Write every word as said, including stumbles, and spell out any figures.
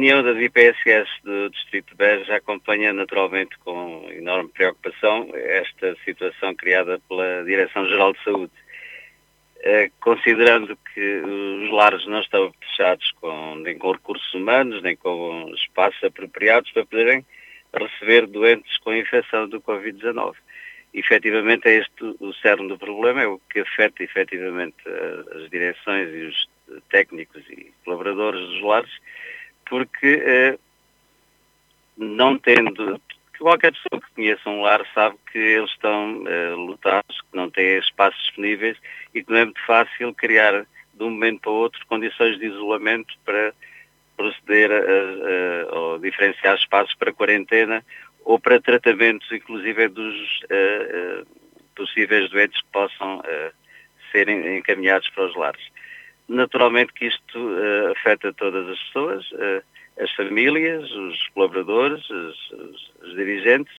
União das I P S S do Distrito de Beja acompanha naturalmente com enorme preocupação esta situação criada pela Direção-Geral de Saúde. Considerando que os lares não estão fechados com, nem com recursos humanos, nem com espaços apropriados para poderem receber doentes com infecção do covid dezenove. Efetivamente é este o cerne do problema, é o que afeta efetivamente as direções e os técnicos e colaboradores dos lares, porque eh, não tendo, qualquer pessoa que conheça um lar sabe que eles estão eh, lotados, que não têm espaços disponíveis e que não é muito fácil criar de um momento para o outro condições de isolamento para proceder a, a, a, ou diferenciar espaços para quarentena ou para tratamentos, inclusive dos uh, uh, possíveis doentes que possam uh, serem encaminhados para os lares. Naturalmente que isto uh, afeta todas as pessoas, uh, as famílias, os colaboradores, os, os, os dirigentes,